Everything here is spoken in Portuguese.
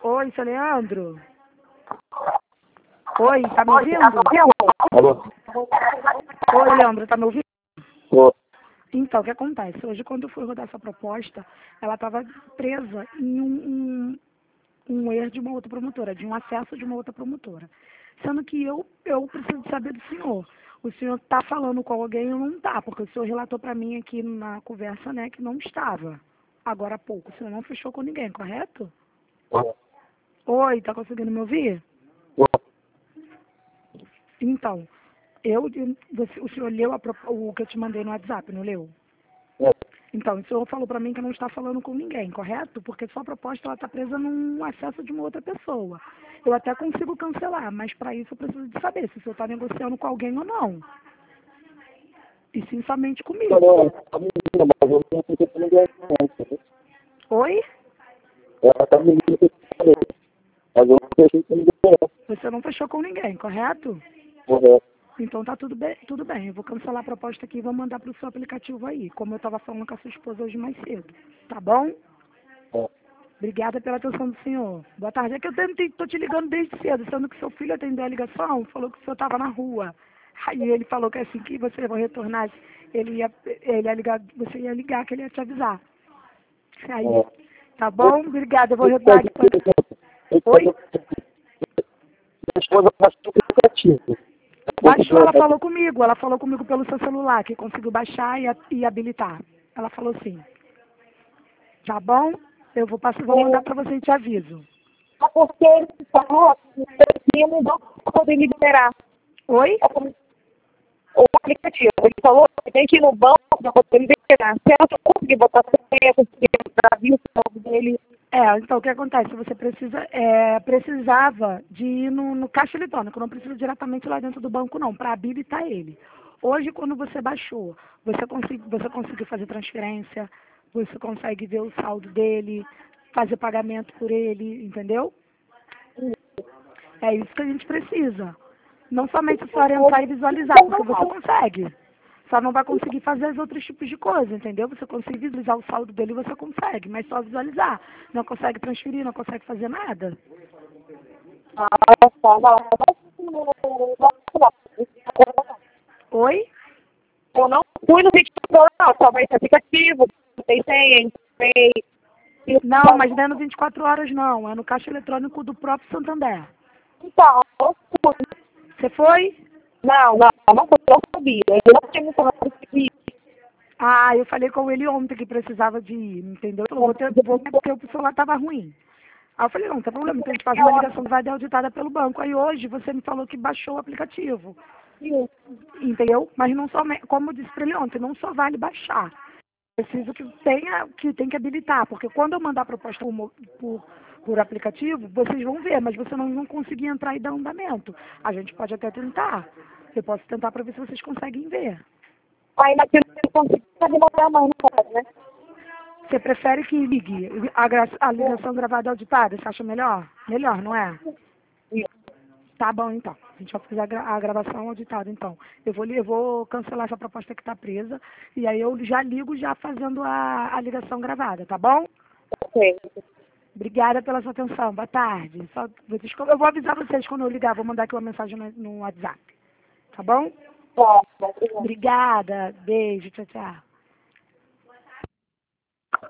Oi, seu Leandro? Oi, tá me ouvindo? Alô? Oi, Leandro, tá me ouvindo? Ô, Então, o que acontece? Hoje, quando eu fui rodar essa proposta, ela estava presa em um erro de uma outra promotora, de um acesso de uma outra promotora. Sendo que eu preciso saber do senhor. O senhor está falando com alguém ou não está? Porque o senhor relatou para mim aqui na conversa, né, que não estava. Agora há pouco. O senhor não fechou com ninguém, correto? ô, Oi, tá conseguindo me ouvir? ô, Então, o senhor leu o que eu te mandei no WhatsApp, não leu? ô. Então, o senhor falou para mim que não está falando com ninguém, correto? Porque sua proposta está presa num acesso de uma outra pessoa. Eu até consigo cancelar, mas para isso eu preciso de saber se o senhor está negociando com alguém ou não. E sim somente comigo. Não, tá me ouvindo, mas eu não sei se ninguém conhece. Oi? Ela tá me ouvindo, mas eu não sei se ninguém conhece. Você não fechou com ninguém, correto? Correto. Então tá tudo bem, tudo bem. Eu vou cancelar a proposta aqui e vou mandar para o seu aplicativo aí, como eu estava falando com a sua esposa hoje mais cedo. Tá bom? Ó, Obrigada pela atenção do senhor. Boa tarde. É que eu estou te ligando desde cedo, sendo que seu filho atendeu a ligação, falou que o senhor estava na rua. Aí ele falou que assim que você vai retornar, ele ia ligar, você ia ligar, que ele ia te avisar. Aí, ó. tá bom? Obrigada. Eu vou Eu rodar aqui. Oi? Minha esposa passou o aplicativo. Baixou, ela falou comigo pelo seu celular, que conseguiu baixar e habilitar. Ela falou assim, tá bom? Vou mandar para você e te aviso. Porque ele falou que eu não dou para poder liberar Oi? o aplicativo. Ele falou que tem que ir no banco para poder liberar. Se eu não conseguir botar senha, conseguir entrar, viu o nome dele. Então o que acontece? Você precisava de ir no caixa eletrônico, não precisa diretamente lá dentro do banco não, para habilitar ele. Hoje, quando você baixou, você conseguiu fazer transferência, você consegue ver o saldo dele, fazer pagamento por ele, entendeu? É isso que a gente precisa. Não somente só entrar e visualizar, porque você consegue. Só não vai conseguir fazer os outros tipos de coisa, entendeu? Você consegue visualizar o saldo dele, você consegue, mas só visualizar. Não consegue transferir, não consegue fazer nada. Oi? Eu não fui no 24 horas, não. Só vai esse aplicativo, tem senha, tem. Não, mas não é no 24 horas não, é no caixa eletrônico do próprio Santander. Então, eu fui. Você foi? Não sabia. Eu não tinha me falado que Ah, eu falei com ele ontem que precisava de ir, entendeu? Ele falou, vou porque o celular estava ruim. Aí eu falei, não tem problema, então a gente faz uma ligação que vai ser auditada pelo banco. Aí hoje você me falou que baixou o aplicativo, entendeu? Mas não só, como eu disse para ele ontem, não só vale baixar. Preciso que tem que habilitar, porque quando eu mandar a proposta por aplicativo, vocês vão ver, mas você não vão conseguir entrar e dar andamento. A gente pode até tentar. Eu posso tentar para ver se vocês conseguem ver. aí naquilo que eu consegui demorar mais, não pode, né? Você prefere que ligue a ligação gravada auditada? Você acha melhor? Melhor, não é? Tá bom, então. A gente vai fazer a gravação auditada, então. Eu vou cancelar essa proposta que está presa e aí eu já ligo já fazendo a ligação gravada, tá bom? Ok. Obrigada pela sua atenção. Boa tarde. Eu vou avisar vocês quando eu ligar. Vou mandar aqui uma mensagem no WhatsApp. Tá bom? Tá, Obrigada. Beijo. Tchau, tchau.